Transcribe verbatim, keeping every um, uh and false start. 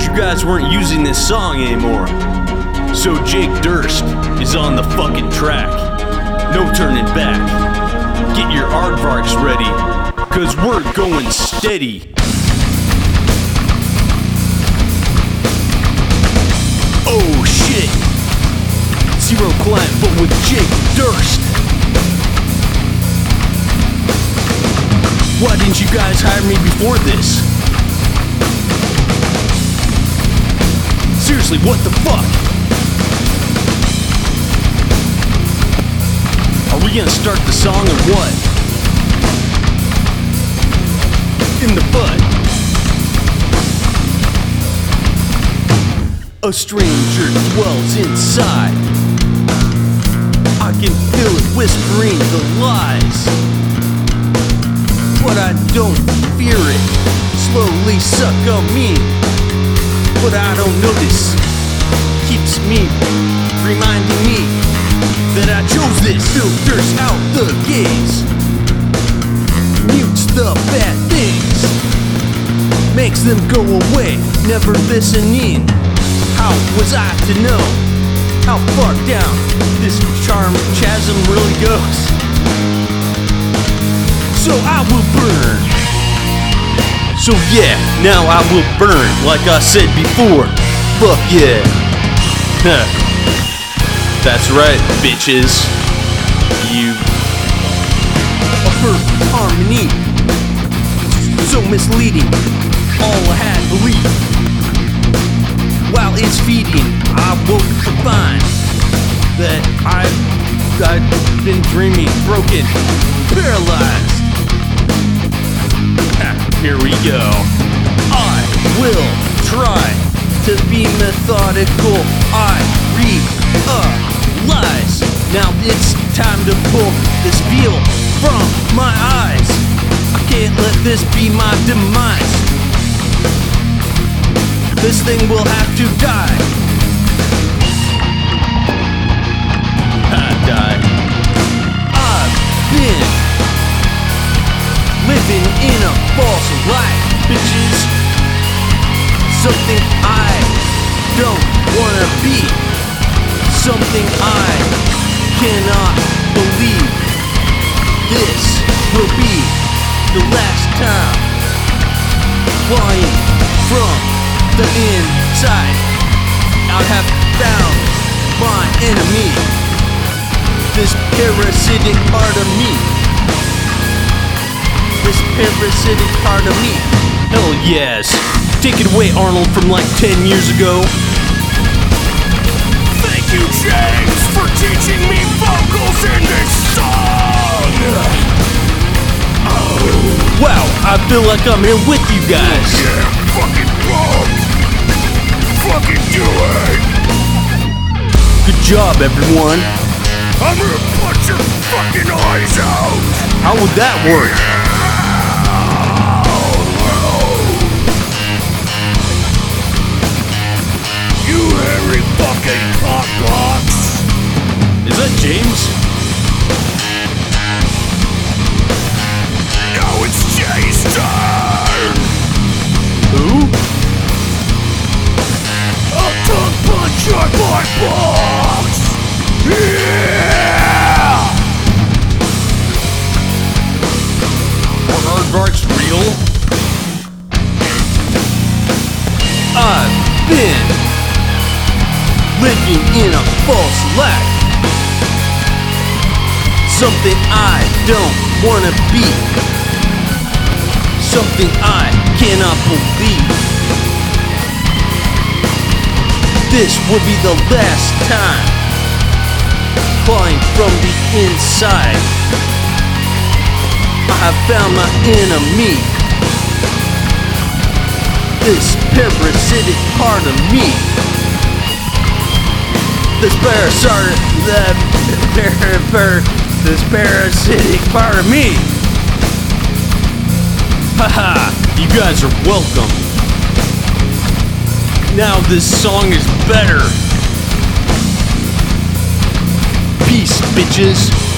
you guys weren't using this song anymore. So Jake Durst is on the fucking track. No turning back. Get your aardvarks ready, cause we're going steady. Oh shit. Zero Client, but with Jake Durst. Why didn't you guys hire me before this? Seriously, what the fuck? Are we gonna start the song or what? In the butt. A stranger dwells inside. I can feel it whispering the lies, but I don't fear it. Slowly suck on me, but I don't notice. Keeps me reminding me that I chose this. Filters out the gaze, mutes the bad things, makes them go away, never listening. How was I to know how far down this charm chasm really goes? So I will burn. So yeah, now I will burn, like I said before. Fuck yeah. Huh. That's right, bitches. You. A perfect harmony, so misleading. All I had believed. While it's feeding, I woke to find that I've, I've been dreaming, broken, paralyzed. Ah, here we go. I will try to be methodical. I realize now it's time to pull this veil from my eyes. I can't let this be my demise. This thing will have to die. I die. I've been living in a false life, bitches. Something I don't wanna be. Something I cannot believe. This will be the last time. Flying from the inside, I have found my enemy. This parasitic part of me. This parasitic part of me. Hell yes. Take it away, Arnold, from like ten years ago. Thank you, James, for teaching me vocals in this song. Oh. Wow, I feel like I'm here with you guys. Yeah, fucking pumped. Fucking do it! Good job, everyone. I'm gonna punch your fucking eyes out! How would that work? You hairy fucking cockbox! Is that James? Now it's Jay's turn! Who? Tongue punch your my box! Yeah! Are aardvarks real? I've been living in a false life. Something I don't wanna be. Something I cannot believe. This will be the last time. Clawing from the inside, I have found my enemy. This parasitic part of me. This parasitic, this parasitic part of me. Haha, you guys are welcome. Now this song is better. Peace, bitches.